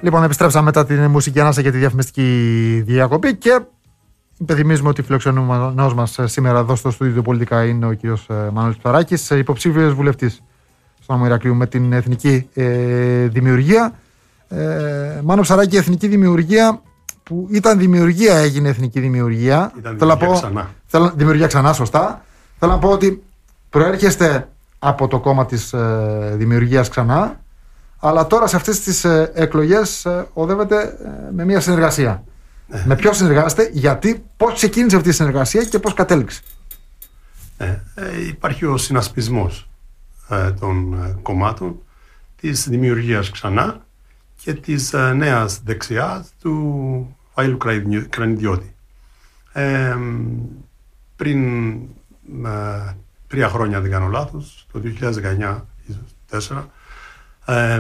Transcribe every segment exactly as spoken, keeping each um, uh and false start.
Λοιπόν, επιστρέψαμε μετά την μουσική ανάσα και τη διαφημιστική διακοπή και υπενθυμίζουμε ότι φιλοξενούμενος μας σήμερα εδώ στο στούντιο του Πολιτικά είναι ο κύριος Μανώλης Ψαράκης, υποψήφιος βουλευτής στον Άμμο Ηρακλείου με την Εθνική ε, Δημιουργία. Ε, Μάνο Ψαράκη, Εθνική Δημιουργία που ήταν δημιουργία έγινε Εθνική Δημιουργία. Ήταν δημιουργία πω, ξανά. Θέλω, δημιουργία ξανά, σωστά. Θέλω να πω ότι προέρχεστε από το κόμμα της ε, Δημιουργίας ξανά, αλλά τώρα σε αυτές τις ε, εκλογές ε, οδεύετε ε, με μια συνεργασία. Ε. Με ποιο συνεργάζεστε, γιατί, πώς ξεκίνησε αυτή η συνεργασία και πώς κατέληξε? Ε, ε, υπάρχει ο συνασπισμός ε, των ε, κομμάτων της Δημιουργίας ξανά και της ε, νέας δεξιάς του Φαΐλου Κρανιδιώτη. Ε, πριν ε, τρία χρόνια, δεν κάνω λάθος, το δύο χιλιάδες δεκαεννιά, ίσως τέσσερα, ε,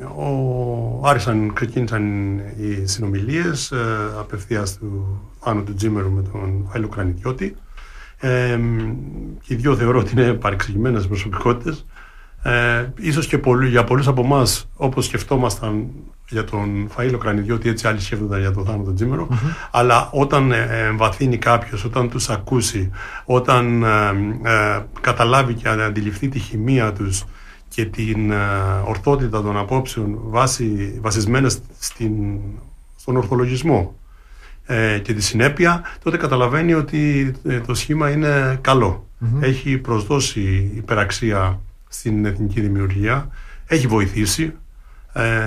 ο, άρχισαν, ξεκίνησαν οι συνομιλίες ε, απευθείας του Άνω του Τζίμερου με τον Φαΐλο Κρανιδιώτη. Ε, και οι δύο θεωρώ ότι είναι παρεξηγημένες προσωπικότητες. Ε, ίσως και πολλοί, για πολλούς από εμάς, όπως σκεφτόμασταν για τον Φαΐλο Κρανιδιώτη, έτσι άλλοι σκέφτονταν για τον Θάνο τον Τζίμερο. Mm-hmm. Αλλά όταν ε, εμβαθύνει κάποιος, όταν τους ακούσει, όταν ε, ε, καταλάβει και αντιληφθεί τη χημεία τους και την ε, ορθότητα των απόψεων βάση, βασισμένες στην, στον ορθολογισμό ε, και τη συνέπεια, τότε καταλαβαίνει ότι ε, το σχήμα είναι καλό. Mm-hmm. Έχει προσδώσει υπεραξία στην εθνική δημιουργία, έχει βοηθήσει. Ε,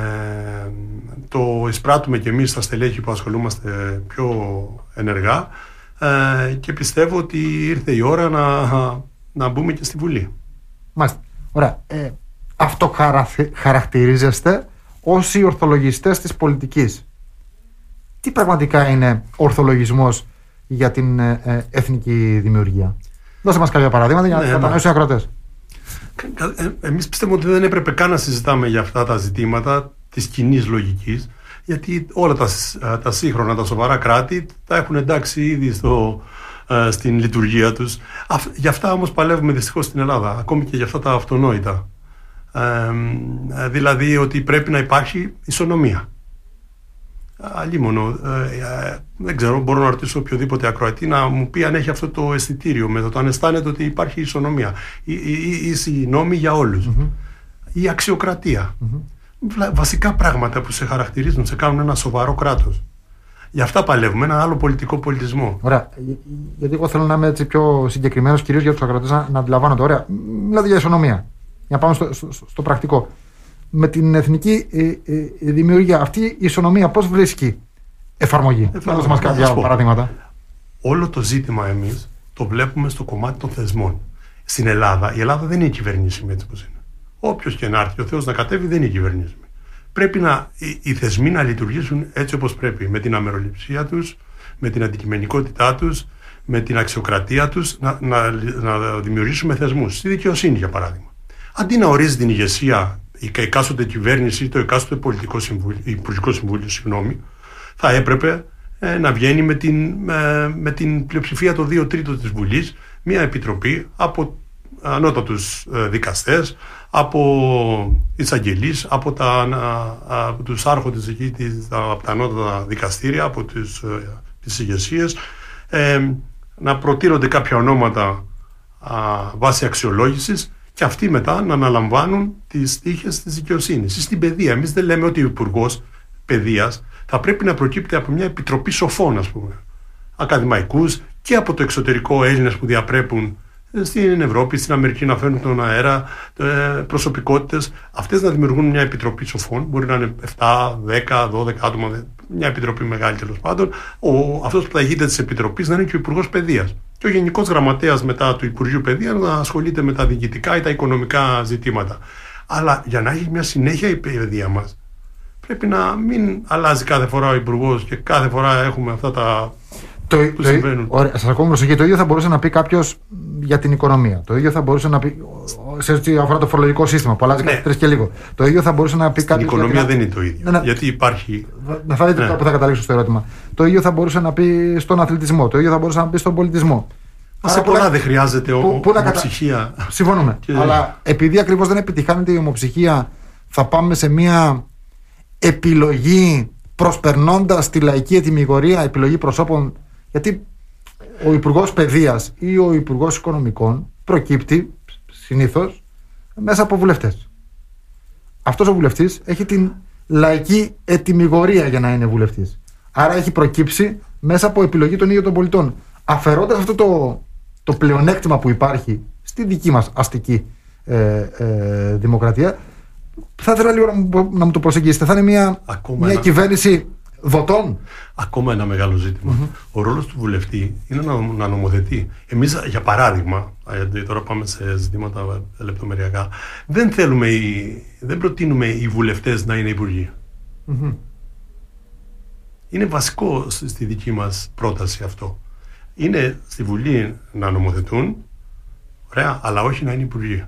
το εισπράττουμε και εμείς στα στελέχη που ασχολούμαστε πιο ενεργά ε, και πιστεύω ότι ήρθε η ώρα να, να μπούμε και στη Βουλή. Μάλιστα. Ωραία. Ε, αυτό χαρα, χαρακτηρίζεστε ως οι ορθολογιστές της πολιτικής. Τι πραγματικά είναι ορθολογισμός για την ε, εθνική δημιουργία? Δώστε μας κάποια παραδείγματα για να ναι, κατανοήσουν οι ακροατές. Εμείς πιστεύουμε ότι δεν έπρεπε καν να συζητάμε για αυτά τα ζητήματα της κοινής λογικής, γιατί όλα τα, τα σύγχρονα, τα σοβαρά κράτη τα έχουν εντάξει ήδη στο, στην λειτουργία τους. Γι' αυτά όμως παλεύουμε δυστυχώς στην Ελλάδα, ακόμη και για αυτά τα αυτονόητα. Ε, δηλαδή ότι πρέπει να υπάρχει ισονομία. Αλλήμωνο, ε, δεν ξέρω, μπορώ να ρωτήσω οποιοδήποτε ακροατή να μου πει αν έχει αυτό το αισθητήριο με το αν αισθάνεται ότι υπάρχει ισονομία, ίση νόμοι για όλους, mm-hmm. η αξιοκρατία, mm-hmm. βασικά πράγματα που σε χαρακτηρίζουν, σε κάνουν ένα σοβαρό κράτος. Γι' αυτά παλεύουμε, ένα άλλο πολιτικό πολιτισμό. Ωραία, γιατί εγώ θέλω να είμαι έτσι πιο συγκεκριμένος, κυρίως για τους ακροατές να, να αντιλαμβάνονται. Ωραία, μιλάτε για ισονομία, για να πάμε στο, στο, στο, στο πρακτικό. Με την εθνική ε, ε, δημιουργία, αυτή η ισονομία πώς βρίσκει εφαρμογή? Δώστε μας κάποια παραδείγματα. Όλο το ζήτημα εμείς το βλέπουμε στο κομμάτι των θεσμών. Στην Ελλάδα, η Ελλάδα δεν είναι κυβερνήσιμη έτσι όπως είναι. Όποιος και να έρθει, ο Θεός να κατέβει, δεν είναι κυβερνήσιμη. Πρέπει να, οι, οι θεσμοί να λειτουργήσουν έτσι όπως πρέπει, με την αμεροληψία τους, με την αντικειμενικότητά τους, με την αξιοκρατία τους, να, να, να δημιουργήσουμε θεσμούς. Στη δικαιοσύνη, για παράδειγμα. Αντί να ορίζει την ηγεσία η εκάστοτε κυβέρνηση ή το εκάστοτε πολιτικό συμβούλιο, υπουργικό συμβούλιο, συγγνώμη, θα έπρεπε ε, να βγαίνει με την, ε, με την πλειοψηφία των δύο τρίτων της Βουλής μια επιτροπή από ανώτατους ε, δικαστές, από εισαγγελείς, από, τα, α, από τους άρχοντες εκεί, τις, από τα ανώτατα δικαστήρια, από τις, ε, τις ηγεσίες, ε, να προτείνονται κάποια ονόματα α, βάσει αξιολόγησης και αυτοί μετά να αναλαμβάνουν τις τύχες της δικαιοσύνης. Στην παιδεία, εμείς δεν λέμε ότι ο Υπουργός Παιδείας θα πρέπει να προκύπτει από μια επιτροπή σοφών, ας πούμε, ακαδημαϊκούς και από το εξωτερικό Έλληνες που διαπρέπουν στην Ευρώπη, στην Αμερική να φέρνουν τον αέρα, προσωπικότητες. Αυτές να δημιουργούν μια επιτροπή σοφών, μπορεί να είναι επτά, δέκα, δώδεκα άτομα, μια επιτροπή μεγάλη τέλος πάντων. Ο, αυτός που θα ηγείται της επιτροπής να είναι και ο Υπουργός Παιδείας. Και ο Γενικός Γραμματέας μετά του Υπουργείου Παιδείας να ασχολείται με τα διοικητικά ή τα οικονομικά ζητήματα. Αλλά για να έχει μια συνέχεια η παιδεία μας, πρέπει να μην αλλάζει κάθε φορά ο Υπουργός και κάθε φορά έχουμε αυτά τα. Το, που το, συμβαίνουν. Ωραία, σας ακούω προσοχή. Το ίδιο θα μπορούσε να πει κάποιος για την οικονομία. Το ίδιο θα μπορούσε να πει σε ό,τι αφορά το φορολογικό σύστημα που αλλάζει ναι. κάθε τρεις και λίγο. Το ίδιο θα μπορούσε να πει κάποιος. Η οικονομία για δεν είναι το ίδιο. Ναι, ναι. Γιατί υπάρχει. Να θα δείτε ναι. τώρα που θα καταλήξω στο ερώτημα. Το ίδιο θα μπορούσε να πει στον αθλητισμό. Το ίδιο θα μπορούσε να πει στον πολιτισμό. Σε πολλά πολλά δεν χρειάζεται ο, που, ομοψυχία. Κατα... Συμφωνούμε. Και... Αλλά επειδή ακριβώς δεν επιτυχάνεται η ομοψυχία, θα πάμε σε μια επιλογή προσπερνώντας τη λαϊκή ετυμηγορία, επιλογή προσώπων, γιατί ο Υπουργός Παιδείας ή ο Υπουργός Οικονομικών προκύπτει συνήθως μέσα από βουλευτές. Αυτός ο βουλευτής έχει την λαϊκή ετυμηγορία για να είναι βουλευτής. Άρα έχει προκύψει μέσα από επιλογή των ίδιων των πολιτών. Αφαιρώντας αυτό το, το πλεονέκτημα που υπάρχει στη δική μας αστική ε, ε, δημοκρατία, θα ήθελα λίγο να μου, να μου το προσεγγίσετε. Θα είναι μια, μια ένα... κυβέρνηση δοτών. Ακόμα ένα μεγάλο ζήτημα. Mm-hmm. Ο ρόλος του βουλευτή είναι να, να νομοθετεί. Εμείς, για παράδειγμα, γιατί τώρα πάμε σε ζητήματα λεπτομεριακά, δεν θέλουμε, οι, δεν προτείνουμε οι βουλευτές να είναι υπουργοί. Mm-hmm. Είναι βασικό στη δική μας πρόταση αυτό. Είναι στη Βουλή να νομοθετούν, ωραία, αλλά όχι να είναι υπουργοί.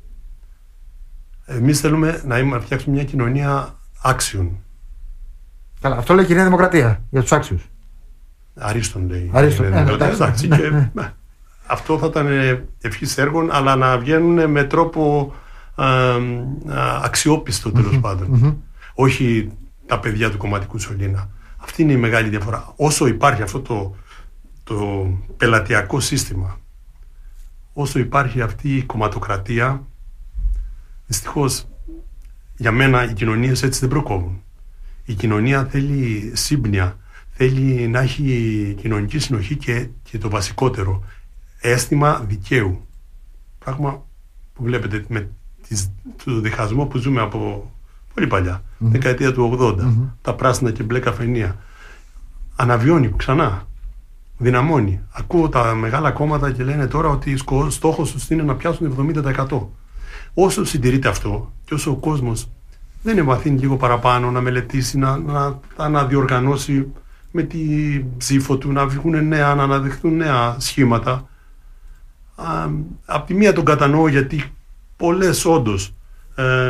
Εμείς θέλουμε να φτιάξουμε μια κοινωνία άξιων. Καλά, αυτό λέει η Νέα Δημοκρατία για τους άξιους. Αρίστον λέει. Αρίστον, ναι, ναι, εντάξει, ναι, και, ναι. Αυτό θα ήταν ευχής έργων, αλλά να βγαίνουν με τρόπο α, α, αξιόπιστο τέλος mm-hmm, πάντων. Mm-hmm. Όχι τα παιδιά του κομματικού σωλήνα. Αυτή είναι η μεγάλη διαφορά. Όσο υπάρχει αυτό το, το πελατειακό σύστημα, όσο υπάρχει αυτή η κομματοκρατία, δυστυχώς για μένα οι κοινωνίες έτσι δεν προκόβουν. Η κοινωνία θέλει σύμπνοια, θέλει να έχει κοινωνική συνοχή και, και το βασικότερο, αίσθημα δικαίου. Πράγμα που βλέπετε με τις, το διχασμό που ζούμε από πολύ παλιά, mm-hmm. δεκαετία του ογδόντα, mm-hmm. τα πράσινα και μπλε καφενεία. Αναβιώνει ξανά, δυναμώνει. Ακούω τα μεγάλα κόμματα και λένε τώρα ότι ο στόχος τους είναι να πιάσουν εβδομήντα τοις εκατό. Όσο συντηρείται αυτό και όσο ο κόσμος δεν εμβαθύνει λίγο παραπάνω να μελετήσει, να, να, να, να διοργανώσει με τη ψήφο του, να βγουν νέα, να αναδειχθούν νέα σχήματα. Α, απ' τη μία τον κατανοώ, γιατί πολλές όντως ε,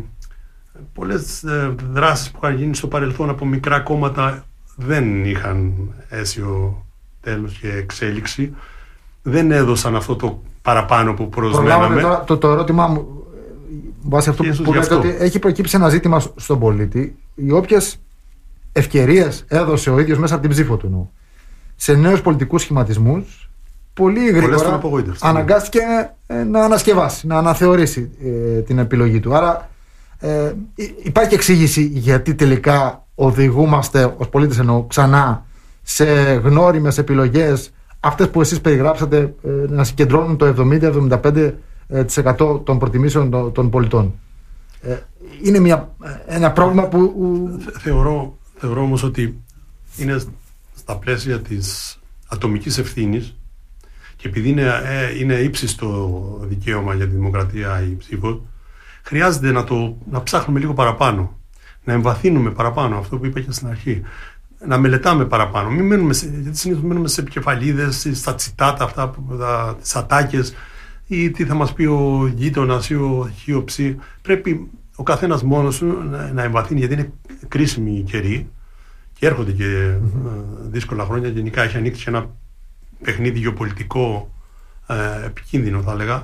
πολλές ε, δράσεις που είχαν γίνει στο παρελθόν από μικρά κόμματα δεν είχαν αίσιο τέλος και εξέλιξη, δεν έδωσαν αυτό το παραπάνω που προσμέναμε. Τώρα, το, το ερώτημά μου βάσει αυτό που, που λέτε, ότι έχει προκύψει ένα ζήτημα στον πολίτη, οι όποιες ευκαιρίες έδωσε ο ίδιος μέσα από την ψήφο του νου σε νέους πολιτικούς σχηματισμούς, πολύ γρήγορα αναγκάστηκε ε, να ανασκευάσει, να αναθεωρήσει ε, την επιλογή του. Άρα ε, υπάρχει εξήγηση γιατί τελικά οδηγούμαστε ως πολίτες, εννοώ, ξανά σε γνώριμες επιλογές, αυτές που εσείς περιγράψατε, ε, να συγκεντρώνουν το εβδομήντα με εβδομήντα πέντε τοις εκατό των προτιμήσεων των, των πολιτών. Ε, είναι μια, ένα πρόβλημα που... Θεωρώ, θεωρώ όμως ότι είναι στα πλαίσια της ατομικής ευθύνης, και επειδή είναι, ε, είναι ύψιστο δικαίωμα για τη δημοκρατία η ψήφος, χρειάζεται να, το, να ψάχνουμε λίγο παραπάνω, να εμβαθύνουμε παραπάνω, αυτό που είπα και στην αρχή, να μελετάμε παραπάνω. Μην μένουμε σε, γιατί συνήθως μένουμε σε επικεφαλίδες, στα τσιτάτα αυτά, τις ατάκες, ή τι θα μας πει ο γείτονας ή ο χιοψή. Πρέπει ο καθένας μόνος του να, να εμβαθύνει, γιατί είναι κρίσιμη η καιρή και έρχονται και mm-hmm. δύσκολα χρόνια. Γενικά έχει ανοίξει ένα παιχνίδι γεωπολιτικό ε, επικίνδυνο, θα έλεγα.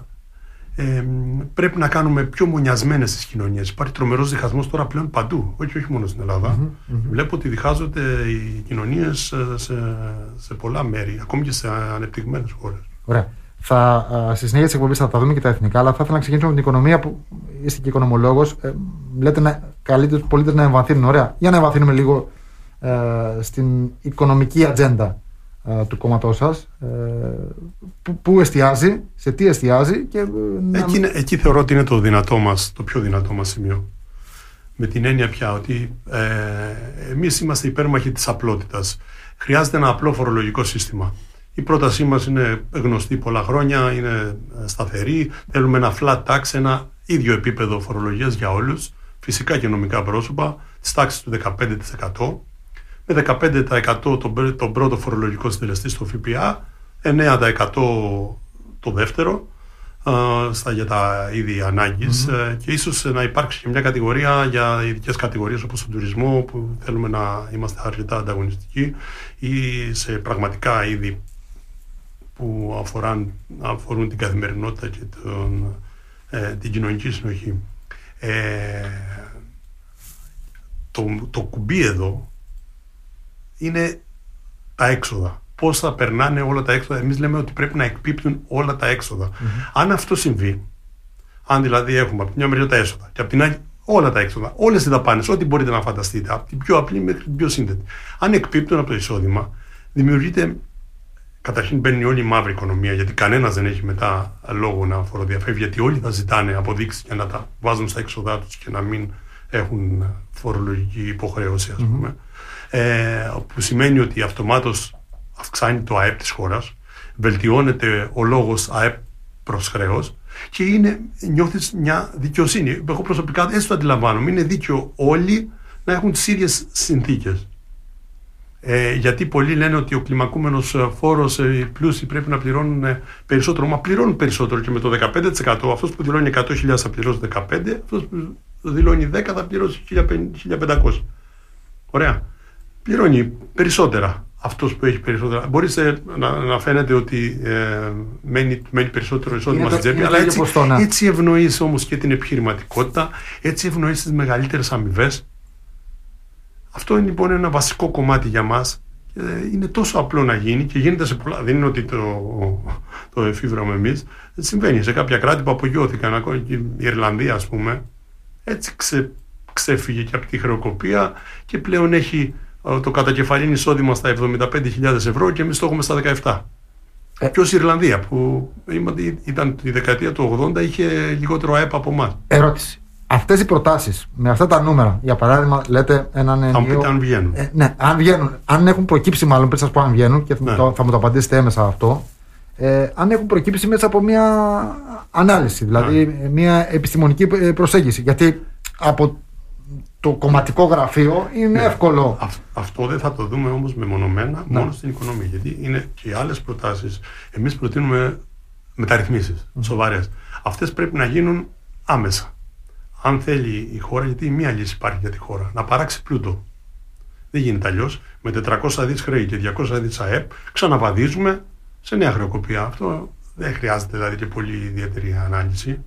Ε, πρέπει να κάνουμε πιο μονιασμένες τις κοινωνίες. Υπάρχει τρομερός διχασμός τώρα πλέον παντού, όχι, όχι μόνο στην Ελλάδα. Mm-hmm. Βλέπω ότι διχάζονται οι κοινωνίες σε, σε πολλά μέρη, ακόμη και σε ανεπτυγμένες χώρες. Ωραία. Θα, στη συνέχεια της εκπομπής θα τα δούμε και τα εθνικά, αλλά θα ήθελα να ξεκινήσουμε με την οικονομία, που είστε και οικονομολόγος. Ε, λέτε να καλείτε τους πολίτες να εμβαθύνουν. Ωραία. Για να εμβαθύνουμε λίγο ε, στην οικονομική ατζέντα ε, του κόμματός σας. Ε, που, που εστιάζει, σε τι εστιάζει. Και, ε, εκεί, να... εκεί θεωρώ ότι είναι το δυνατό μας, το πιο δυνατό μας σημείο. Με την έννοια πια ότι ε, εμείς είμαστε υπέρμαχοι της απλότητας. Χρειάζεται ένα απλό φορολογικό σύστημα. Η πρότασή μας είναι γνωστή πολλά χρόνια, είναι σταθερή. Θέλουμε ένα flat tax, ένα ίδιο επίπεδο φορολογίας για όλους, φυσικά και νομικά πρόσωπα, της τάξης του δεκαπέντε τοις εκατό, με δεκαπέντε τοις εκατό τον, τον πρώτο φορολογικό συντελεστή στο ΦΠΑ, εννέα τοις εκατό το δεύτερο, στα, για τα είδη ανάγκης, mm-hmm. και ίσως να υπάρξει και μια κατηγορία για ειδικές κατηγορίες όπως τον τουρισμό, που θέλουμε να είμαστε αρκετά ανταγωνιστικοί, ή σε πραγματικά είδη που αφοράν, αφορούν την καθημερινότητα και τον, ε, την κοινωνική συνοχή. Ε, το, το κουμπί εδώ είναι τα έξοδα. Πώς θα περνάνε όλα τα έξοδα. Εμείς λέμε ότι πρέπει να εκπίπτουν όλα τα έξοδα. Mm-hmm. Αν αυτό συμβεί, αν δηλαδή έχουμε από την μια μεριά τα έσοδα και από την άλλη όλα τα έξοδα, όλες οι δαπάνες, ό,τι μπορείτε να φανταστείτε, από την πιο απλή μέχρι την πιο σύνθετη, αν εκπίπτουν από το εισόδημα, δημιουργείται. Καταρχήν μπαίνει όλη η μαύρη οικονομία, γιατί κανένας δεν έχει μετά λόγο να φοροδιαφεύγει, γιατί όλοι θα ζητάνε αποδείξεις για να τα βάζουν στα έξοδά τους και να μην έχουν φορολογική υποχρέωση, ας πούμε. Mm-hmm. Ε, που σημαίνει ότι αυτομάτως αυξάνει το ΑΕΠ της χώρας, βελτιώνεται ο λόγος ΑΕΠ προς χρέος και είναι, νιώθεις μια δικαιοσύνη. Εγώ προσωπικά έτσι το αντιλαμβάνομαι. Είναι δίκαιο όλοι να έχουν τις ίδιες συνθήκες. Ε, γιατί πολλοί λένε ότι ο κλιμακούμενος φόρος, οι πλούσιοι πρέπει να πληρώνουν περισσότερο. Μα πληρώνουν περισσότερο και με το δεκαπέντε τοις εκατό. Αυτός που δηλώνει εκατό χιλιάδες θα πληρώσει δεκαπέντε, αυτός που δηλώνει δέκα θα πληρώσει χίλια πεντακόσια. Ωραία. Πληρώνει περισσότερα αυτός που έχει περισσότερα. Μπορεί να, να φαίνεται ότι ε, μένει, μένει περισσότερο εισόδημα στην τσέπη, αλλά έτσι, έτσι ευνοείς όμως και την επιχειρηματικότητα, έτσι ευνοείς τις μεγαλύτερες αμοιβές. Αυτό είναι λοιπόν ένα βασικό κομμάτι για μας. Είναι τόσο απλό να γίνει και γίνεται σε πολλά. Δεν είναι ότι το, το εφήβραμε εμείς. Συμβαίνει σε κάποια κράτη που απογειώθηκαν. Ακόμα και η Ιρλανδία, ας πούμε, έτσι ξε, ξέφυγε και από τη χρεοκοπία και πλέον έχει το κατακεφαλήν εισόδημα στα εβδομήντα πέντε χιλιάδες ευρώ και εμείς το έχουμε στα δεκαεπτά. Ε, και ως η Ιρλανδία που ήταν τη δεκαετία του ογδόντα είχε λιγότερο ΑΕΠ από εμάς. Ερώτηση. Αυτές οι προτάσεις με αυτά τα νούμερα, για παράδειγμα, λέτε έναν. Θα μου πείτε αν βγαίνουν. Ε, ναι, αν βγαίνουν. Αν έχουν προκύψει, μάλλον πριν σας πω αν βγαίνουν και ναι. θα, θα μου το απαντήσετε έμεσα αυτό. Ε, αν έχουν προκύψει μέσα από μια ανάλυση, δηλαδή ναι. μια επιστημονική προσέγγιση. Γιατί από το κομματικό γραφείο είναι ναι. εύκολο. Α, αυτό δεν θα το δούμε όμως μεμονωμένα ναι. μόνο στην οικονομία. Γιατί είναι και άλλες προτάσεις. Εμείς προτείνουμε μεταρρυθμίσεις mm. σοβαρές. Αυτές πρέπει να γίνουν άμεσα. Αν θέλει η χώρα, γιατί μία λύση υπάρχει για τη χώρα, να παράξει πλούτο. Δεν γίνεται αλλιώς. Με τετρακόσια δις χρέη και διακόσια δις ΑΕΠ ξαναβαδίζουμε σε νέα χρεοκοπία. Αυτό δεν χρειάζεται δηλαδή και πολύ ιδιαίτερη ανάλυση.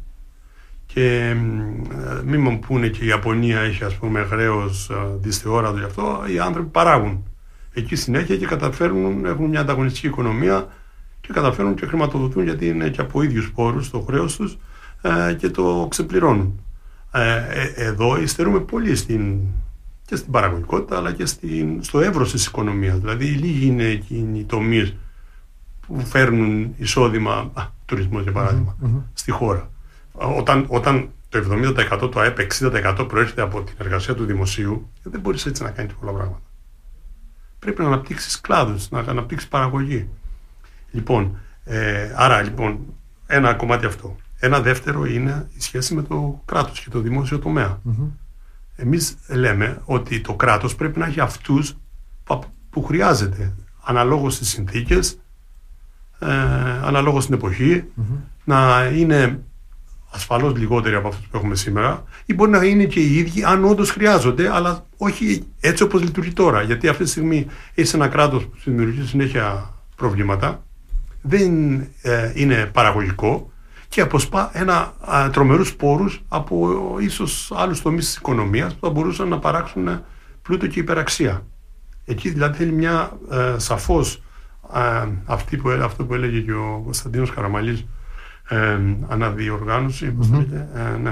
Και μη μου πούνε και η Ιαπωνία έχει ας πούμε χρέος δυσθεόρατο γι' αυτό, οι άνθρωποι παράγουν εκεί συνέχεια και καταφέρνουν, έχουν μια ανταγωνιστική οικονομία και καταφέρνουν και χρηματοδοτούν γιατί είναι και από ίδιους πόρους το χρέος τους ε, και το ξεπληρώνουν. Ε, ε, εδώ υστερούμε πολύ στην, και στην παραγωγικότητα αλλά και στην, στο εύρος της οικονομίας. Δηλαδή λίγοι είναι εκείνοι οι τομείς που φέρνουν εισόδημα, α, τουρισμός για παράδειγμα, mm-hmm. στη χώρα. Όταν, όταν το εβδομήντα τοις εκατό του ΑΕΠ, εξήντα τοις εκατό προέρχεται από την εργασία του δημοσίου, δεν μπορείς έτσι να κάνεις πολλά πράγματα. Πρέπει να αναπτύξεις κλάδους, να αναπτύξεις παραγωγή. Λοιπόν, ε, άρα λοιπόν, ένα κομμάτι αυτό. Ένα δεύτερο είναι η σχέση με το κράτος και το δημόσιο τομέα. Mm-hmm. Εμείς λέμε ότι το κράτος πρέπει να έχει αυτούς που χρειάζεται, αναλόγως στις συνθήκες, ε, αναλόγως στην εποχή, mm-hmm. να είναι ασφαλώς λιγότεροι από αυτούς που έχουμε σήμερα, ή μπορεί να είναι και οι ίδιοι αν όντως χρειάζονται, αλλά όχι έτσι όπως λειτουργεί τώρα. Γιατί αυτή τη στιγμή έχει ένα κράτος που δημιουργεί συνέχεια προβλήματα, δεν ε, είναι παραγωγικό και αποσπά ένα α, τρομερούς πόρους από ίσως άλλους τομείς της οικονομίας που θα μπορούσαν να παράξουν πλούτο και υπεραξία. Εκεί δηλαδή θέλει μια ε, σαφώς ε, αυτή που, αυτό που έλεγε και ο Κωνσταντίνος Καραμαλής, Ε, αναδιοργάνωση, mm-hmm. λέγε, ε, ναι,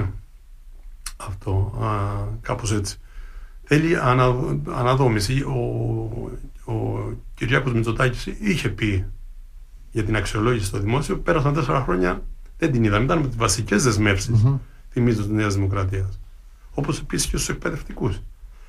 αυτό, α, κάπως έτσι. Θέλει ανα, αναδόμηση. Ο, ο, ο Κυριάκος Μητσοτάκης είχε πει για την αξιολόγηση στο δημόσιο, πέρασαν τέσσερα χρόνια, δεν την είδαμε, ήταν με τις βασικές δεσμεύσεις mm-hmm. θυμίζω της Νέας Δημοκρατίας. Όπως επίσης και στους εκπαιδευτικούς.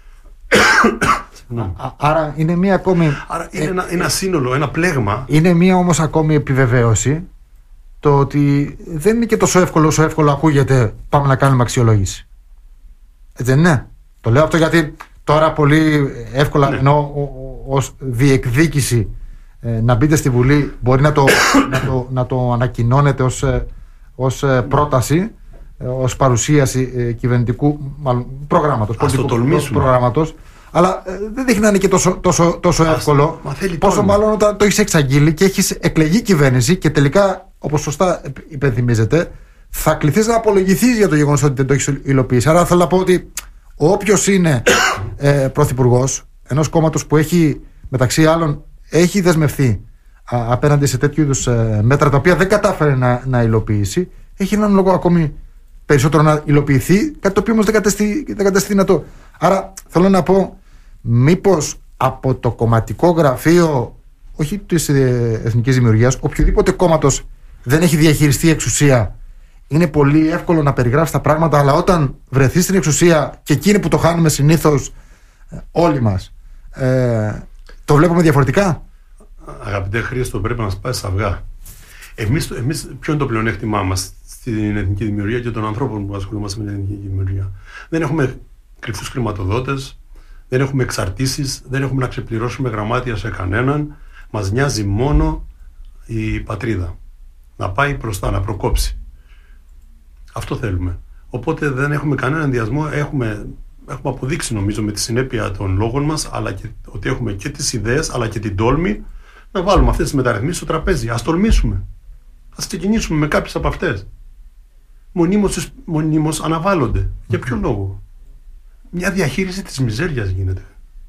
Άρα είναι μία ακόμη... Άρα είναι ε, ένα, ένα σύνολο, ένα πλέγμα. Είναι μία όμως ακόμη επιβεβαίωση το ότι δεν είναι και τόσο εύκολο όσο εύκολο ακούγεται πάμε να κάνουμε αξιολόγηση. Έτσι δεν είναι? Το λέω αυτό γιατί τώρα πολύ εύκολα ναι. ενώ ως διεκδίκηση ε, να μπείτε στη Βουλή μπορεί να το, να το, να το ανακοινώνετε ως, ως πρόταση, ως παρουσίαση ε, κυβερνητικού μάλλον, προγράμματος, πολιτικού προγράμματος, αλλά ε, δεν δείχνει να είναι και τόσο, τόσο, τόσο εύκολο. Μα πόσο μάλλον όταν το έχεις εξαγγείλει και έχεις εκλεγεί κυβέρνηση και τελικά, όπως σωστά υπενθυμίζεται, θα κληθείς να απολογηθείς για το γεγονός ότι δεν το έχεις υλοποιήσει. Άρα θέλω να πω ότι όποιος είναι ε, πρωθυπουργός ενός κόμματος που έχει, μεταξύ άλλων, έχει δεσμευθεί α, απέναντι σε τέτοιου είδους ε, μέτρα τα οποία δεν κατάφερε να, να υλοποιήσει, έχει έναν λόγο ακόμη περισσότερο να υλοποιηθεί, κάτι το οποίο όμως δεν κατέστη, δεν κατέστη δυνατό. Άρα θέλω να πω, μήπως από το κομματικό γραφείο, όχι της Εθνικής Δημιουργίας, οποιοδήποτε κόμματος δεν έχει διαχειριστεί εξουσία, είναι πολύ εύκολο να περιγράψει τα πράγματα, αλλά όταν βρεθεί στην εξουσία, και εκείνοι που το χάνουμε συνήθως όλοι μας, ε, το βλέπουμε διαφορετικά. Αγαπητέ Χρήστο, πρέπει να μας πάει στα αυγά. Εμείς, εμείς ποιο είναι το πλεονέκτημά μας στην Εθνική Δημιουργία και των ανθρώπων που ασχολούμαστε με την Εθνική Δημιουργία? Δεν έχουμε κρυφούς χρηματοδότες, δεν έχουμε εξαρτήσεις, δεν έχουμε να ξεπληρώσουμε γραμμάτια σε κανέναν. Μας νοιάζει μόνο η πατρίδα. Να πάει μπροστά, να προκόψει. Αυτό θέλουμε. Οπότε δεν έχουμε κανέναν ενδιασμό. Έχουμε, έχουμε αποδείξει, νομίζω, με τη συνέπεια των λόγων μας, αλλά και, ότι έχουμε και τις ιδέες, αλλά και την τόλμη να βάλουμε αυτές τις μεταρρυθμίσεις στο τραπέζι. Ας τολμήσουμε. Ας ξεκινήσουμε με κάποιες από αυτές. Μονίμως, μονίμως αναβάλλονται. Mm-hmm. Για ποιο λόγο? Μια διαχείριση της μιζέριας γίνεται.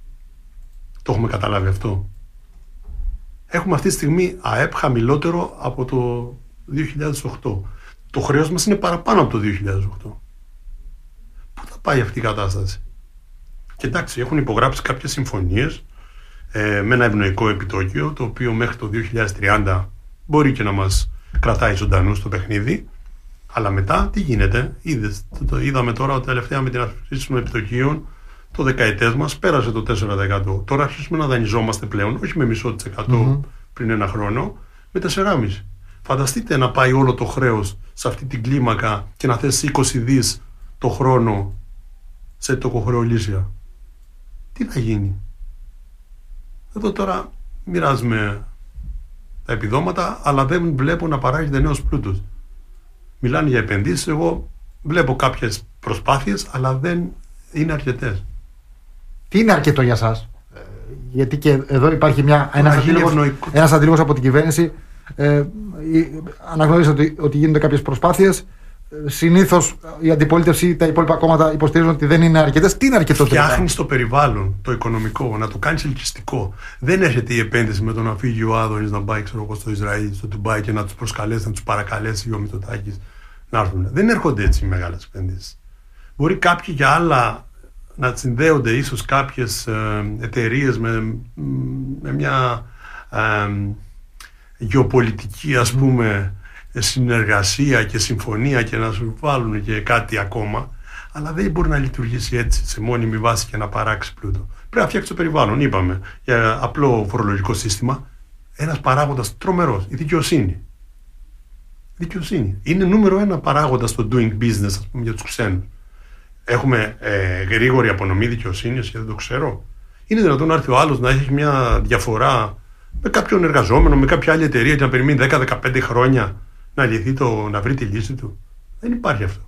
Το έχουμε καταλάβει αυτό? Έχουμε αυτή τη στιγμή ΑΕΠ χαμηλότερο από το δύο χιλιάδες οκτώ. Το χρέος μας είναι παραπάνω από το δύο χιλιάδες οκτώ. Πού θα πάει αυτή η κατάσταση? Και εντάξει, έχουν υπογράψει κάποιες συμφωνίες ε, με ένα ευνοϊκό επιτόκιο, το οποίο μέχρι το δύο χιλιάδες τριάντα μπορεί και να μας κρατάει ζωντανούς στο παιχνίδι. Αλλά μετά τι γίνεται? Είδες, το, το είδαμε τώρα ότι τελευταία με την αυξήση των επιτοκίων, το δεκαετές μας πέρασε το τέσσερα τοις εκατό. Τώρα αρχίσουμε να δανειζόμαστε πλέον, όχι με μισό της εκατό mm-hmm. πριν ένα χρόνο, με τέσσερα κόμμα πέντε. Φανταστείτε να πάει όλο το χρέος σε αυτή την κλίμακα και να θέσει είκοσι δις το χρόνο σε τοκοχρεωλήσια. Τι θα γίνει? Εδώ τώρα μοιράζουμε τα επιδόματα, αλλά δεν βλέπω να παράγεται νέος πλούτος. Μιλάνε για επενδύσεις, εγώ βλέπω κάποιες προσπάθειες, αλλά δεν είναι αρκετές. Τι είναι αρκετό για σας? Ε, γιατί και εδώ υπάρχει μια, ένας, αντίλογος, ένας αντίλογος από την κυβέρνηση. Ε, αναγνωρίζετε ότι, ότι γίνονται κάποιες προσπάθειες. Συνήθως η αντιπολίτευση ή τα υπόλοιπα κόμματα υποστηρίζουν ότι δεν είναι αρκετές. Τι είναι αρκετό? Φτιάχνεις το περιβάλλον, το οικονομικό, να το κάνεις ελκυστικό. Δεν έρχεται η επένδυση με το να φύγει ο Άδωνης να πάει ξέρω, στο Ισραήλ, στο Ντουμπάι και να τους προσκαλέσει, να τους παρακαλέσει ο Μητσοτάκης να έρθουν. Δεν έρχονται έτσι οι μεγάλες επενδύσεις. Μπορεί κάποιοι για άλλα να συνδέονται ίσως κάποιες ε, εταιρείες με, με μια ε, γεωπολιτική ας πούμε συνεργασία και συμφωνία και να σου βάλουν και κάτι ακόμα, αλλά δεν μπορεί να λειτουργήσει έτσι σε μόνιμη βάση και να παράξει πλούτο. Πρέπει να φτιάξει το περιβάλλον. Είπαμε για απλό φορολογικό σύστημα. Ένας παράγοντας τρομερός, η δικαιοσύνη. Η δικαιοσύνη είναι νούμερο ένα παράγοντα στο doing business, ας πούμε, για τους ξένους. Έχουμε ε, γρήγορη απονομή δικαιοσύνης και δεν το ξέρω. Είναι δυνατόν να έρθει ο άλλος να έχει μια διαφορά με κάποιον εργαζόμενο, με κάποια άλλη εταιρεία και να περιμένει δέκα με δεκαπέντε χρόνια να λυθεί το, να βρει τη λύση του? Δεν υπάρχει αυτό.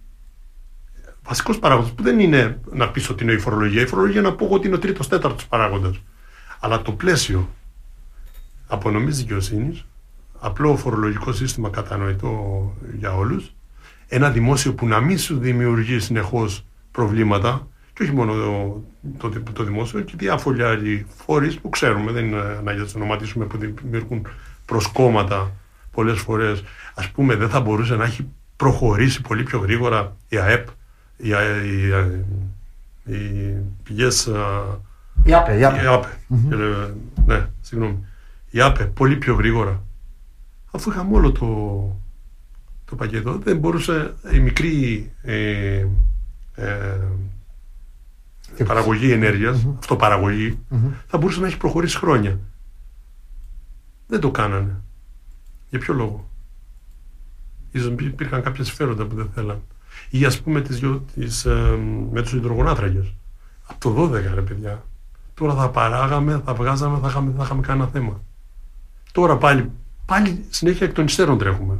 Βασικός παράγοντας που δεν είναι να πεις ότι είναι η φορολογία. Η φορολογία να πω ότι είναι ο τρίτος, τέταρτος παράγοντας. Αλλά το πλαίσιο απονομής δικαιοσύνης, απλό φορολογικό σύστημα κατανοητό για όλους, ένα δημόσιο που να μην σου δημιουργεί συνεχώς προβλήματα, και όχι μόνο το, το, το δημόσιο, και διάφοροι άλλοι φορείς που ξέρουμε, δεν είναι να τις ονοματίσουμε, που δημιουργούν προσκόμματα πολλές φορές. Ας πούμε, δεν θα μπορούσε να έχει προχωρήσει πολύ πιο γρήγορα η ΑΕΠ, οι, οι, οι, οι πηγές... Η ΑΠΕ, η ΑΠΕ. Η ΑΠΕ. Mm-hmm. Ναι, συγγνώμη. Η ΑΠΕ πολύ πιο γρήγορα. Αφού είχαμε όλο το, το πακέτο, δεν μπορούσε η μικρή ε, ε, παραγωγή ενέργειας, mm-hmm. αυτοπαραγωγή, mm-hmm. θα μπορούσε να έχει προχωρήσει χρόνια. Δεν το κάνανε. Για ποιο λόγο? Ίσως υπήρχαν κάποια συμφέροντα που δεν θέλαν. Ή ας πούμε τις, τις, ε, με τους υδρογονάθρακες. Από το δώδεκα ρε παιδιά. Τώρα θα παράγαμε, θα βγάζαμε, θα είχαμε, θα είχαμε κανένα θέμα. Τώρα πάλι, πάλι συνέχεια εκ των υστέρων τρέχουμε.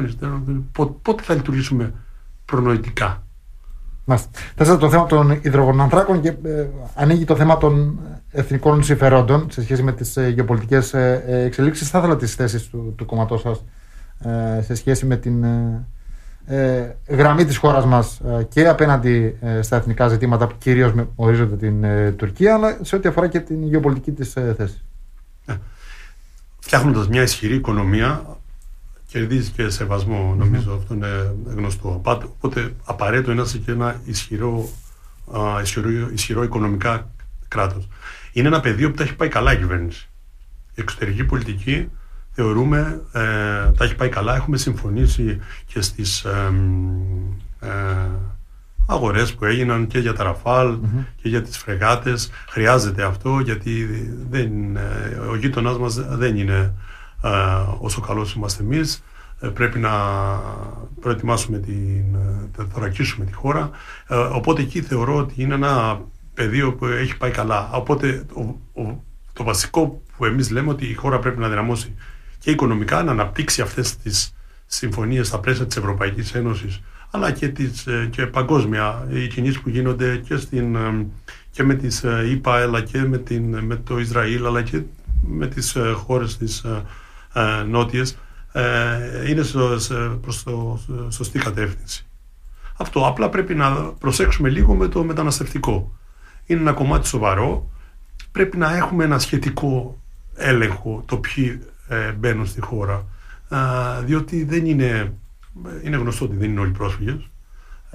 Πότε θα λειτουργήσουμε προνοητικά? Θέσατε το θέμα των υδρογονανθράκων και ε, ανοίγει το θέμα των εθνικών συμφερόντων σε σχέση με τις ε, γεωπολιτικές ε, εξελίξεις. Θα ήθελα τις θέσεις του, του κόμματός σας ε, σε σχέση με την, ε, ε, γραμμή της χώρας μας ε, και απέναντι ε, στα εθνικά ζητήματα που κυρίως ορίζονται την ε, Τουρκία, αλλά σε ό,τι αφορά και την γεωπολιτική της ε, θέση. Ναι. Φτιάχνοντας μια ισχυρή οικονομία, κερδίζει και σεβασμό, νομίζω, mm-hmm. αυτό είναι γνωστό. Οπότε απαραίτητο είναι και ένα ισχυρό, α, ισχυρό, ισχυρό οικονομικά κράτος. Είναι ένα πεδίο που τα έχει πάει καλά η κυβέρνηση. Η εξωτερική πολιτική θεωρούμε ε, τα έχει πάει καλά. Έχουμε συμφωνήσει και στις ε, ε, αγορές που έγιναν και για τα Ραφάλ mm-hmm. και για τις φρεγάτες. Χρειάζεται αυτό, γιατί δεν, ε, ο γείτονάς μας δεν είναι ε, όσο καλός είμαστε εμείς. Ε, πρέπει να προετοιμάσουμε την, να θωρακίσουμε τη χώρα. Ε, οπότε εκεί θεωρώ ότι είναι ένα πεδίο που έχει πάει καλά. Οπότε ο, ο, το βασικό που εμείς λέμε ότι η χώρα πρέπει να δυναμώσει και οικονομικά, να αναπτύξει αυτές τις συμφωνίες στα πλαίσια της Ευρωπαϊκής Ένωσης, αλλά και, τις, και παγκόσμια, οι κινήσεις που γίνονται και, στην, και με τις ΗΠΑ, αλλά και με, την, με το Ισραήλ, αλλά και με τις χώρες της ε, νότιες, ε, είναι στο, προς το σωστή κατεύθυνση. Αυτό απλά πρέπει να προσέξουμε λίγο με το μεταναστευτικό. Είναι ένα κομμάτι σοβαρό. Πρέπει να έχουμε ένα σχετικό έλεγχο το ποιοι ε, μπαίνουν στη χώρα. Ε, διότι δεν είναι, είναι γνωστό ότι δεν είναι όλοι πρόσφυγες. Ε,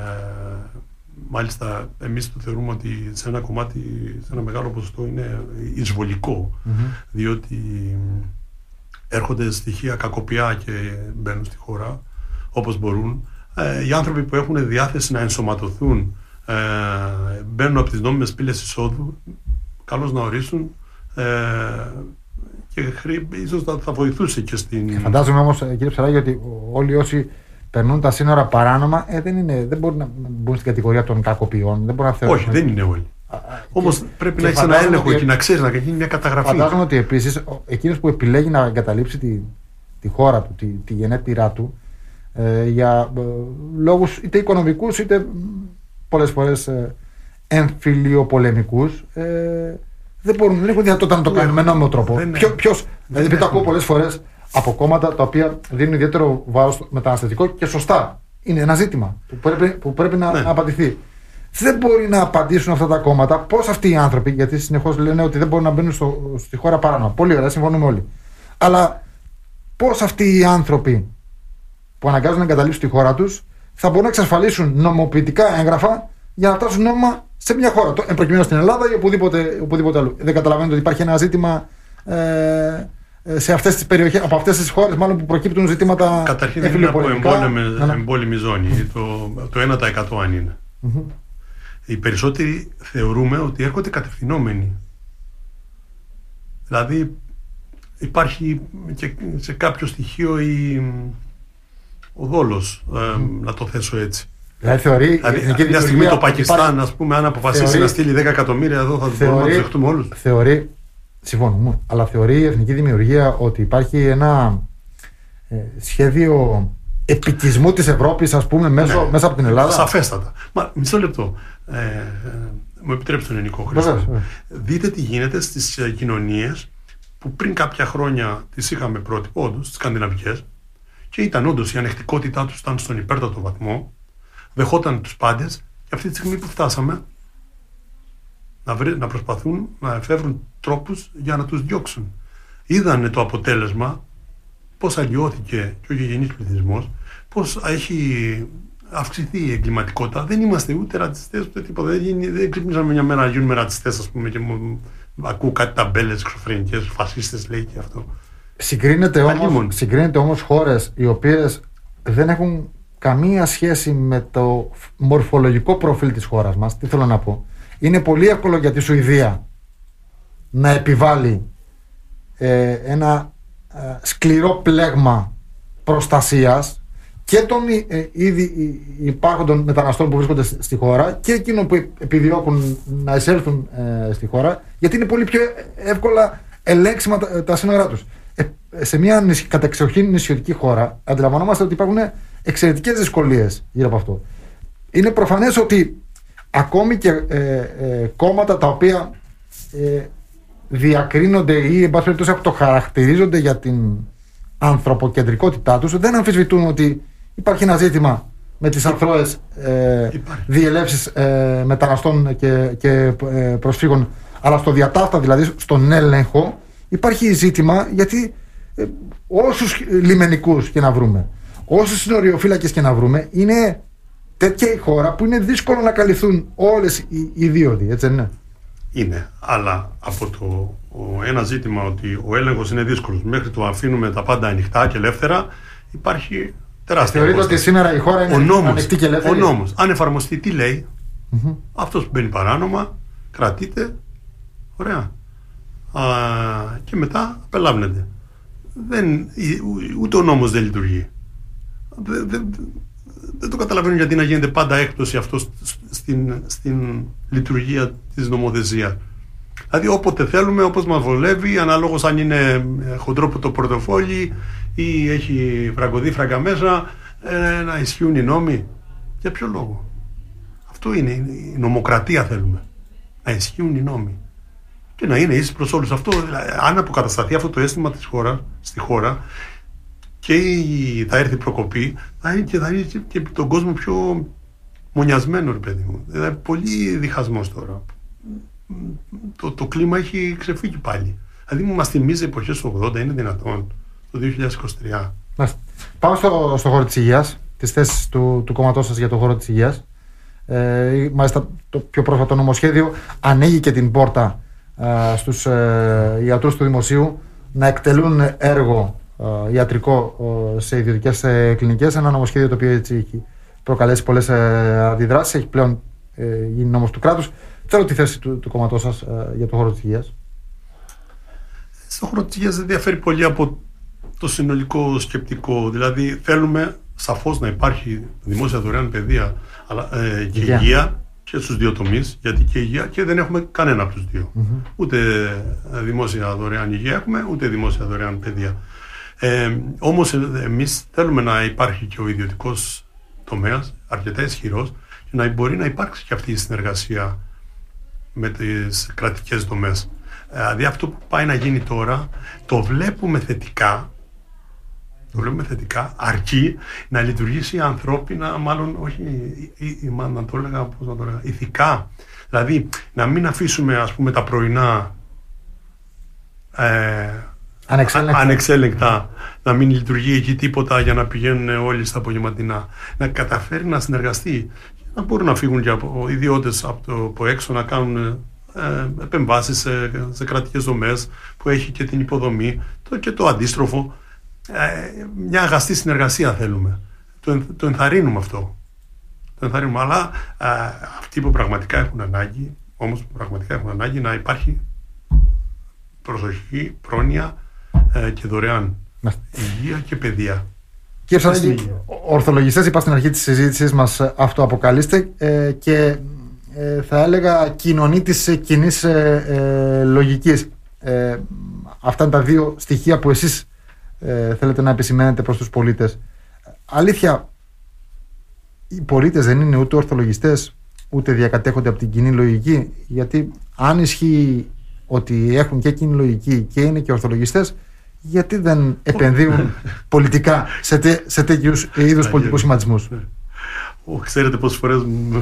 μάλιστα εμείς το θεωρούμε ότι σε ένα κομμάτι, σε ένα μεγάλο ποσοστό είναι εισβολικό. Mm-hmm. Διότι έρχονται στοιχεία κακοπιά και μπαίνουν στη χώρα όπως μπορούν. Ε, οι άνθρωποι που έχουν διάθεση να ενσωματωθούν ε, μπαίνουν από τις νόμιμες πύλες εισόδου, καλώς να ορίσουν, ε, και χρή, ίσως θα, θα βοηθούσε και στην... Και φαντάζομαι όμως, κύριε Ψαράκη, ότι όλοι όσοι περνούν τα σύνορα παράνομα ε, δεν, είναι, δεν μπορούν να μπουν στην κατηγορία των κακοποιών. Δεν μπορούν να Όχι, δεν είναι όλοι. Όμως πρέπει να έχει ένα έλεγχο και να ξέρει να γίνει μια καταγραφή. Φαντάζομαι ότι επίσης εκείνος που επιλέγει να εγκαταλείψει τη, τη χώρα του, τη, τη γενέτειρά του, ε, για ε, λόγους είτε οικονομικούς είτε πολλές φορές ε, εμφυλιοπολεμικούς, ε, δεν μπορούν, δεν έχουν δυνατότητα να το κάνουν με νόμιμο τρόπο. Ποιος, δηλαδή το ακούω πολλές φορές από κόμματα τα οποία δίνουν ιδιαίτερο βάρος στο μεταναστευτικό και σωστά. Είναι ένα ζήτημα που πρέπει, που πρέπει να, ναι. να απαντηθεί. Δεν μπορεί να απαντήσουν αυτά τα κόμματα πώς αυτοί οι άνθρωποι, γιατί συνεχώς λένε ότι δεν μπορούν να μπαίνουν στο, στη χώρα παράνομα. Πολύ ωραία, συμφωνούμε όλοι. Αλλά πώς αυτοί οι άνθρωποι που αναγκάζουν να εγκαταλείψουν τη χώρα τους θα μπορούν να εξασφαλίσουν νομοποιητικά έγγραφα για να φτάσουν νόμιμα σε μια χώρα. Εν προκειμένου στην Ελλάδα ή οπουδήποτε, οπουδήποτε αλλού. Δεν καταλαβαίνετε ότι υπάρχει ένα ζήτημα ε, σε αυτές τις περιοχές, από αυτές τις χώρες μάλλον που προκύπτουν ζητήματα. Καταρχήν είναι από εμπόλεμη ζώνη. Το, το ένα τοις εκατό αν είναι. Mm-hmm. Οι περισσότεροι θεωρούμε ότι έρχονται κατευθυνόμενοι. Δηλαδή υπάρχει και σε κάποιο στοιχείο η, ο δόλος, ε, mm. να το θέσω έτσι. Δηλαδή θεωρεί. Δηλαδή, μια στιγμή το Πακιστάν, υπάρχει... ας πούμε, αν αποφασίσει θεωρεί, να στείλει δέκα εκατομμύρια εδώ, θα θεωρεί, μπορούμε να τους δεχτούμε όλους. Θεωρεί, συμφωνούμε, αλλά θεωρεί η εθνική δημιουργία ότι υπάρχει ένα ε, σχέδιο επικισμού της Ευρώπης, ας πούμε, μέσω, ναι, μέσα από την Ελλάδα. Σαφέστατα. Μα μισό λεπτό. Ε, ε, μου επιτρέψει τον ελληνικό Χρήστο. Δείτε τι γίνεται στις ε, κοινωνίες που πριν κάποια χρόνια τις είχαμε πρότυπο, όντως, τις σκανδιναβικές, και ήταν όντως η ανεκτικότητά τους ήταν στον υπέρτατο βαθμό, δεχόταν τους πάντες, και αυτή τη στιγμή που φτάσαμε να, βρε, να προσπαθούν να εφεύρουν τρόπους για να τους διώξουν. Είδανε το αποτέλεσμα, πώς αλλοιώθηκε και ο γηγενής πληθυσμός, πώς έχει αυξηθεί η εγκληματικότητα. Δεν είμαστε ούτε ρατσιστές ούτε τίποτα. Δεν, δεν ξυπνήσαμε μια μέρα να γίνουμε ρατσιστές, ας πούμε, και μου, ακούω κάτι ταμπέλες εξωφρενικές, φασίστες λέει και αυτό. Συγκρίνεται όμως, συγκρίνεται όμως χώρες οι οποίες δεν έχουν καμία σχέση με το μορφολογικό προφίλ της χώρας μας. Τι θέλω να πω. Είναι πολύ εύκολο για τη Σουηδία να επιβάλλει ε, ένα ε, σκληρό πλέγμα προστασίας και των ε, ήδη υπάρχοντων μεταναστών που βρίσκονται στη χώρα και εκείνων που επιδιώκουν να εισέλθουν ε, στη χώρα, γιατί είναι πολύ πιο εύκολα ελέγξιμα τα, τα σύνορά τους. Ε, σε μια κατεξοχήν νησιωτική χώρα αντιλαμβανόμαστε ότι υπάρχουν εξαιρετικές δυσκολίες γύρω από αυτό. Είναι προφανές ότι ακόμη και ε, ε, κόμματα τα οποία ε, διακρίνονται ή εν πάση περιπτώσει αυτοχαρακτηρίζονται για την ανθρωποκεντρικότητά τους δεν αμφισβητούν ότι Υπάρχει ένα ζήτημα με τις αθρώες ε, διελεύσεις ε, μεταναστών και, και ε, προσφύγων, αλλά στο διατάφτα, δηλαδή στον έλεγχο, υπάρχει ζήτημα γιατί ε, όσους λιμενικούς και να βρούμε, όσους συνοριοφύλακες και να βρούμε, είναι τέτοια η χώρα που είναι δύσκολο να καλυφθούν όλες οι, οι δίωδοι, έτσι δεν είναι? Είναι, αλλά από το ο, ένα ζήτημα ότι ο έλεγχος είναι δύσκολος μέχρι το αφήνουμε τα πάντα ανοιχτά και ελεύθερα, υπάρχει τεράστια. Θεωρείτε ότι σήμερα η χώρα είναι νόμος, ανοιχτή και ελεύθερη? Ο νόμος, αν εφαρμοστεί, τι λέει? Mm-hmm. Αυτός που μπαίνει παράνομα κρατείται, ωραία, Α, και μετά απελάβνεται. Δεν, ούτε ο νόμος δεν λειτουργεί. Δεν, δεν, δεν το καταλαβαίνω γιατί να γίνεται πάντα έκπτωση αυτό στην, στην λειτουργία της νομοθεσίας. Δηλαδή όποτε θέλουμε, όπως μας βολεύει, αναλόγως αν είναι χοντρό το πορτοφόλι ή έχει φραγκοδίφραγκα μέσα, ε, να ισχύουν οι νόμοι. Για ποιο λόγο? Αυτό είναι, η νομοκρατία θέλουμε. Να ισχύουν οι νόμοι. Και να είναι ίσοι προς όλους. Αυτό, αν αποκατασταθεί αυτό το αίσθημα της χώρας, στη χώρα, και θα έρθει προκοπή, θα είναι και, θα είναι και τον κόσμο πιο μονιασμένο, ρε παιδί μου. Δηλαδή, πολύ διχασμός τώρα. Το, το κλίμα έχει ξεφύγει πάλι. Δηλαδή, μου μας θυμίζει εποχές του ογδόντα, είναι δυνατόν, το δύο χιλιάδες είκοσι τρία. Πάμε στο, στο χώρο της υγείας, τις θέσεις του, του κόμματός σας για το χώρο της υγείας. Ε, μάλιστα, το πιο πρόσφατο νομοσχέδιο ανοίγει και την πόρτα ε, στους ε, ιατρούς του δημοσίου να εκτελούν έργο ε, ιατρικό ε, σε ιδιωτικές ε, κλινικές. Ένα νομοσχέδιο το οποίο έτσι έχει προκαλέσει πολλές ε, αντιδράσεις, έχει πλέον ε, γίνει νόμος του κράτους. Θέλω τη θέση του, του κόμματός σας ε, για το χώρο της υγείας. Στο χώρο της υγείας δεν διαφέρει πολύ από το συνολικό σκεπτικό. Δηλαδή θέλουμε σαφώς να υπάρχει δημόσια δωρεάν παιδεία αλλά, ε, και υγεία. υγεία και στους δύο τομείς, γιατί και υγεία και δεν έχουμε κανένα από τους δύο. Mm-hmm. Ούτε δημόσια δωρεάν υγεία έχουμε, ούτε δημόσια δωρεάν παιδεία. Ε, όμως εμείς θέλουμε να υπάρχει και ο ιδιωτικός τομέας αρκετά ισχυρός και να μπορεί να υπάρξει και αυτή η συνεργασία με τις κρατικές δομές. Δηλαδή αυτό που πάει να γίνει τώρα το βλέπουμε θετικά, το βλέπουμε θετικά, αρκεί να λειτουργήσει ανθρώπινα, μάλλον όχι, ή, ή, μάλλον να το έλεγα, πώς να το έλεγα, ηθικά. Δηλαδή να μην αφήσουμε, ας πούμε, τα πρωινά ε, ανεξέλεγκτα, ανεξέλεγκτα να μην λειτουργεί εκεί τίποτα για να πηγαίνουν όλοι στα απογευματινά. Να καταφέρει να συνεργαστεί, να μπορούν να φύγουν και από ιδιώτες από, το, από έξω να κάνουν ε, επεμβάσεις σε, σε κρατικές δομές που έχει και την υποδομή το, και το αντίστροφο. Ε, μια αγαστή συνεργασία θέλουμε. Το, το ενθαρρύνουμε αυτό. Το ενθαρρύνουμε, αλλά ε, αυτοί που πραγματικά έχουν ανάγκη, όμως που πραγματικά έχουν ανάγκη να υπάρχει προσοχή, πρόνοια ε, και δωρεάν υγεία και παιδεία. Κύριε Ψαράκη, ορθολογιστές, είπα στην αρχή της συζήτησης μας, αυτοαποκαλείστε ε, και ε, θα έλεγα κοινωνή της κοινής ε, ε, λογικής. Ε, αυτά είναι τα δύο στοιχεία που εσείς ε, θέλετε να επισημαίνετε προς τους πολίτες. Αλήθεια, οι πολίτες δεν είναι ούτε ορθολογιστές ούτε διακατέχονται από την κοινή λογική, γιατί αν ισχύει ότι έχουν και κοινή λογική και είναι και ορθολογιστές, γιατί δεν επενδύουν πολιτικά σε, τε, σε τέτοιους είδους πολιτικούς σχηματισμούς? Ξέρετε πόσες φορές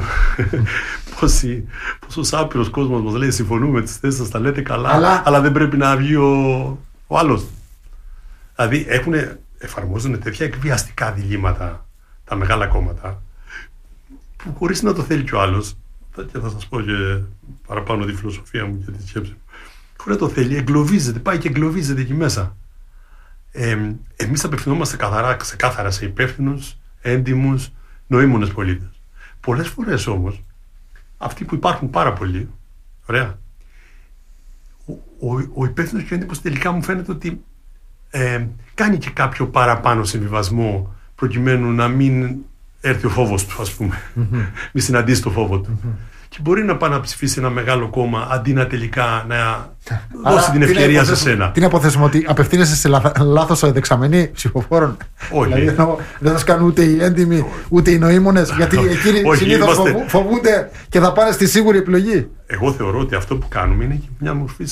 πόσος άπειρος κόσμος μας λέει συμφωνούμε με τις θέσεις σας, τα λέτε καλά, αλλά, αλλά δεν πρέπει να βγει ο, ο άλλος. Δηλαδή έχουν, εφαρμόζουν τέτοια εκβιαστικά διλήμματα τα μεγάλα κόμματα που χωρίς να το θέλει κι ο άλλος, και θα σας πω και παραπάνω τη φιλοσοφία μου και τη σκέψη μου, χωρίς να το θέλει, εγκλωβίζεται, πάει και εγκλωβίζεται εκεί μέσα. Ε, εμείς απευθυνόμαστε καθαρά, ξεκάθαρα σε υπεύθυνους, έντιμους, νοήμονες πολίτες. Πολλές φορές όμως, αυτοί που υπάρχουν πάρα πολλοί, ωραία, ο, ο, ο υπεύθυνος και ο έντιμος τελικά μου φαίνεται ότι ε, κάνει και κάποιο παραπάνω συμβιβασμό προκειμένου να μην έρθει ο φόβος του, ας πούμε, mm-hmm. μην συναντήσει το φόβο του. Mm-hmm. Και μπορεί να πάει να ψηφίσει ένα μεγάλο κόμμα αντί να τελικά να δώσει την ευκαιρία σε σένα. Τι να υποθέσουμε, ότι απευθύνεσαι σε λάθος δεξαμενή ψηφοφόρων? Όχι. Δηλαδή δεν θα κάνουν ούτε οι έντιμοι ούτε οι νοήμονες, γιατί εκείνοι συνήθως είμαστε... φοβούνται και θα πάνε στη σίγουρη επιλογή. Εγώ θεωρώ ότι αυτό που κάνουμε είναι και μια μορφή,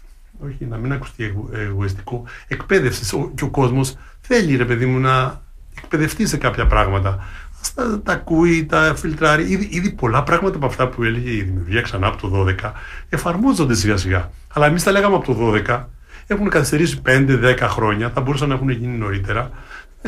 όχι να μην ακουστεί εγωιστικό, εκπαίδευση. Και ο κόσμος θέλει, ρε παιδί μου, να εκπαιδευτεί σε κάποια πράγματα. Τα, τα ακούει, τα φιλτράρει. Ήδη, ήδη πολλά πράγματα από αυτά που έλεγε η δημιουργία ξανά από το δώδεκα εφαρμόζονται σιγά σιγά. Αλλά εμείς τα λέγαμε από το δώδεκα, έχουν καθυστερήσει πέντε δέκα χρόνια, θα μπορούσαν να έχουν γίνει νωρίτερα. Ε,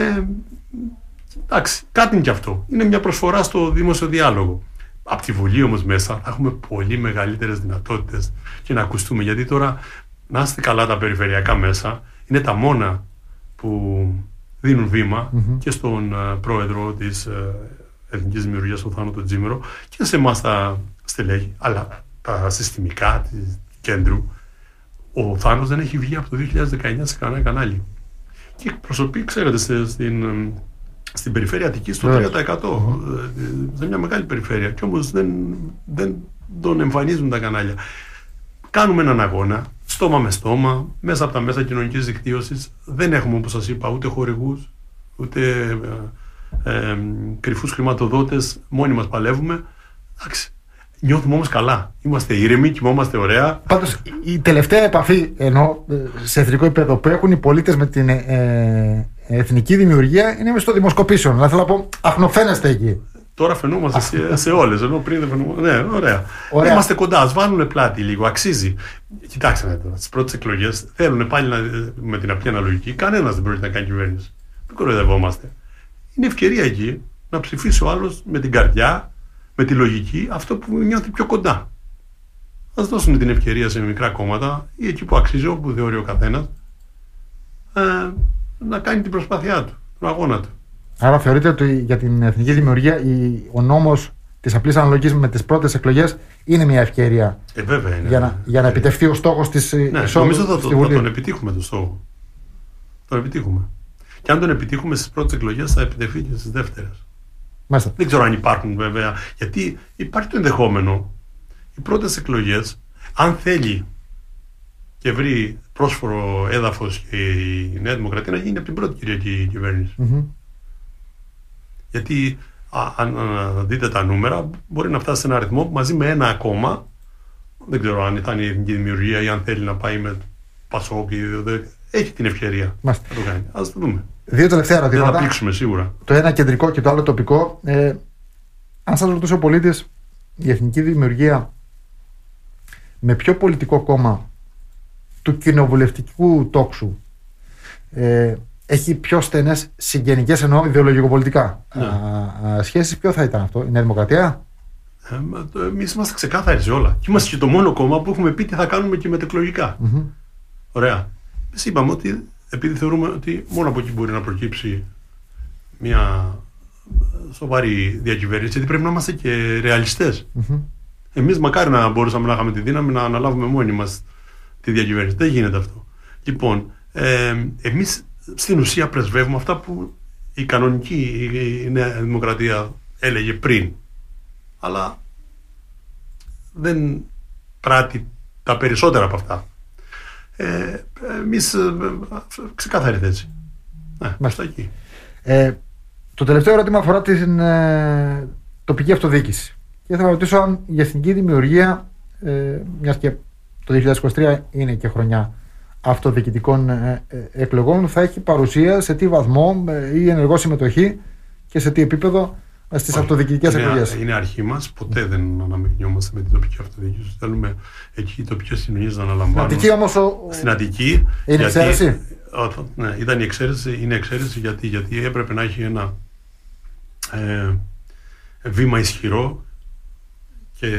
εντάξει, κάτι είναι και αυτό. Είναι μια προσφορά στο δημόσιο διάλογο. Από τη Βουλή όμως μέσα θα έχουμε πολύ μεγαλύτερες δυνατότητες και να ακουστούμε. Γιατί τώρα, να είστε καλά, τα περιφερειακά μέσα είναι τα μόνα που δίνουν βήμα mm-hmm. και στον uh, πρόεδρο της uh, Εθνικής Δημιουργίας, ο Θάνο τον Τζίμερο, και σε εμάς τα στελέχη, αλλά τα συστημικά της κέντρου. Ο Θάνος δεν έχει βγει από το δύο χιλιάδες δεκαεννιά σε κανένα κανάλι. Και εκπροσωπεί, ξέρετε, στην, στην περιφέρεια Αττικής στο τρία τοις εκατό. Mm-hmm. Σε μια μεγάλη περιφέρεια. Και όμως δεν, δεν τον εμφανίζουν τα κανάλια. Κάνουμε έναν αγώνα, στόμα με στόμα, μέσα από τα μέσα κοινωνικής δικτύωσης. Δεν έχουμε, όπως σας είπα, ούτε χορηγούς, ούτε ε, ε, κρυφούς χρηματοδότες. Μόνοι μας παλεύουμε. Εντάξει. Νιώθουμε όμως καλά. Είμαστε ήρεμοι, κοιμόμαστε ωραία. Πάντως, η τελευταία επαφή, ενώ σε εθνικό επίπεδο, που έχουν οι πολίτες με την ε, εθνική δημιουργία είναι στο δημοσκοπήσεων. Δηλαδή, θέλω να πω, αχνοφαίνεστε εκεί. Τώρα φαινόμαστε σε, σε όλες, ενώ πριν δεν φαινόμαστε. Ναι, ωραία. ωραία. Είμαστε κοντά, ας βάλουν πλάτη λίγο, αξίζει. Κοιτάξτε τώρα, στις πρώτες εκλογές θέλουν πάλι να, με την απλή αναλογική, κανένας δεν πρόκειται να κάνει κυβέρνηση. Δεν κοροϊδευόμαστε. Είναι ευκαιρία εκεί να ψηφίσει ο άλλος με την καρδιά, με τη λογική, αυτό που νιώθει πιο κοντά. Ας δώσουν την ευκαιρία σε μικρά κόμματα ή εκεί που αξίζει, όπου θεωρεί ο καθένας, ε, να κάνει την προσπάθειά του, τον αγώνα του. Άρα θεωρείτε ότι για την εθνική δημιουργία η, ο νόμος της απλής αναλογικής με τις πρώτες εκλογές είναι μια ευκαιρία ε, βέβαια είναι, για, να, για να επιτευχθεί ο στόχος της ναι, εισόδου νομίζω θα, θα, θα τον επιτύχουμε τον στόχο. Τον επιτύχουμε. Και αν τον επιτύχουμε στις πρώτες εκλογές θα επιτευχθεί και στις δεύτερες. Μάλιστα. Δεν ξέρω αν υπάρχουν βέβαια, γιατί υπάρχει το ενδεχόμενο οι πρώτες εκλογές, αν θέλει και βρει πρόσφορο έδαφος και η Νέα Δημοκρατία, να γίνει από την πρώτη κυριακή κυβέρνηση. Mm-hmm. Γιατί α, αν α, δείτε τα νούμερα, μπορεί να φτάσει σε ένα αριθμό που μαζί με ένα ακόμα, δεν ξέρω αν ήταν η εθνική δημιουργία ή αν θέλει να πάει με Πασόκ, έχει την ευκαιρία Μάλιστα. να το κάνει. Ας το δούμε. Δύο τελευταία ερωτήματα. Δεν θα πλήξουμε σίγουρα. Το ένα κεντρικό και το άλλο τοπικό. Ε, αν σας ρωτούσε ο πολίτης, η εθνική δημιουργία με ποιο πολιτικό κόμμα του κοινοβουλευτικού τόξου ε, έχει πιο στενές συγγενικές, εννοώ ιδεολογικοπολιτικά ναι. α, α, σχέσεις, ποιο θα ήταν αυτό, η Νέα Δημοκρατία? Ε, εμείς είμαστε ξεκάθαροι σε όλα. Και είμαστε και το μόνο κόμμα που έχουμε πει τι θα κάνουμε και μετεκλογικά. Mm-hmm. Ωραία. Εμείς είπαμε ότι επειδή θεωρούμε ότι μόνο από εκεί μπορεί να προκύψει μια σοβαρή διακυβέρνηση, γιατί πρέπει να είμαστε και ρεαλιστές. Mm-hmm. Εμείς μακάρι να μπορούσαμε να είχαμε τη δύναμη να αναλάβουμε μόνοι μας τη διακυβέρνηση. Δεν γίνεται αυτό. Λοιπόν, ε, εμείς στην ουσία πρεσβεύουμε αυτά που η κανονική η Νέα Δημοκρατία έλεγε πριν. Αλλά δεν πράττει τα περισσότερα από αυτά. Ε, εμείς ε, ξεκάθαρη θέση. Ναι, είμαστε εκεί. Ε, το τελευταίο ερώτημα αφορά την ε, τοπική αυτοδιοίκηση. Και θα ρωτήσω αν η εθνική δημιουργία, ε, μιας και το δύο χιλιάδες είκοσι τρία είναι και χρονιά αυτοδιοικητικών ε, ε, εκλογών, θα έχει παρουσία, σε τι βαθμό ε, ή ενεργό συμμετοχή και σε τι επίπεδο ε, στις αυτοδιοικητικές εκλογές. Είναι αρχή μας, ποτέ δεν αναμειγνιόμαστε με την τοπική αυτοδιοίκηση. Θέλουμε εκεί οι τοπικές κοινωνίες να αναλαμβάνουν. Στην Αττική όμως ο... Στην Αττική. Είναι εξαίρεση. Ναι, ήταν η εξαίρεση, είναι εξαίρεση γιατί, γιατί έπρεπε να έχει ένα ε, βήμα ισχυρό και,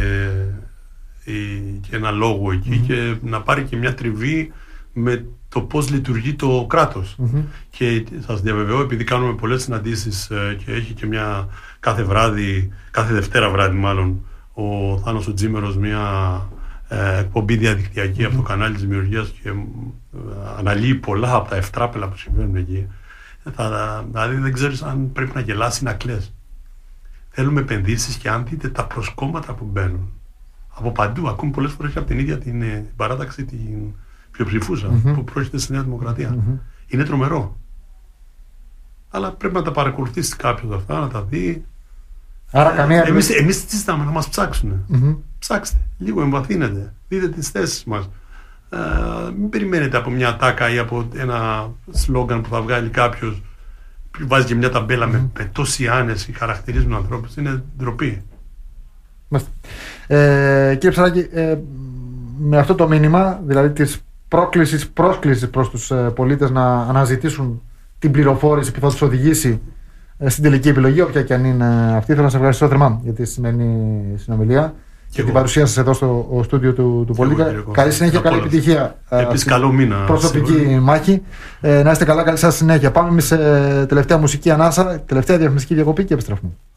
και ένα λόγο εκεί mm-hmm. και να πάρει και μια τριβή με το πώς λειτουργεί το κράτος. Mm-hmm. Και σας διαβεβαιώ, επειδή κάνουμε πολλές συναντήσεις και έχει και μια κάθε βράδυ, κάθε Δευτέρα βράδυ μάλλον, ο Θάνος ο Τζίμερος μια ε, εκπομπή διαδικτυακή mm-hmm. από το κανάλι της Δημιουργίας και ε, αναλύει πολλά από τα ευτράπελα που συμβαίνουν εκεί. Θα, δηλαδή δεν ξέρεις αν πρέπει να γελάσει ή να κλαις. Θέλουμε επενδύσεις και αν δείτε τα προσκόμματα που μπαίνουν από παντού, ακόμη πολλές φορές και από την ίδια την, την παράταξη την πλειοψηφούσα mm-hmm. που πρόκειται στη Νέα Δημοκρατία. Mm-hmm. Είναι τρομερό. Αλλά πρέπει να τα παρακολουθήσει κάποιος αυτά, να τα δει. Άρα, καμία... Εμείς, εμείς τι ζητάμε, να μας ψάξουν. Mm-hmm. Ψάξτε, λίγο εμβαθύνετε, δείτε τις θέσεις μας. Ε, μην περιμένετε από μια τάκα ή από ένα σλόγγαν που θα βγάλει κάποιος βάζει και μια ταμπέλα mm. με, με τόση άνεση, χαρακτηρίζουν ανθρώπους, είναι ντροπή. Ε, κύριε Ψαράκη, ε, με αυτό το μήνυμα, δηλαδή της πρόκλησης, πρόσκλησης προς τους ε, πολίτες να αναζητήσουν την πληροφόρηση που θα τους οδηγήσει ε, στην τελική επιλογή, όποια και αν είναι αυτή, θέλω να σας ευχαριστώ θερμά για τη σημερινή συνομιλία και, και την παρουσία σας εδώ στο στούντιο του, του Πολίκα. Καλή συνέχεια, καλή επιτυχία. Επίσης, καλό μήνα. Προσωπική σίγουρα. Μάχη. Ε, να είστε καλά, καλή σας συνέχεια. Πάμε εμείς σε τελευταία μουσική ανάσα, τελευταία διαφημιστική διακοπή και επιστρέφουμε.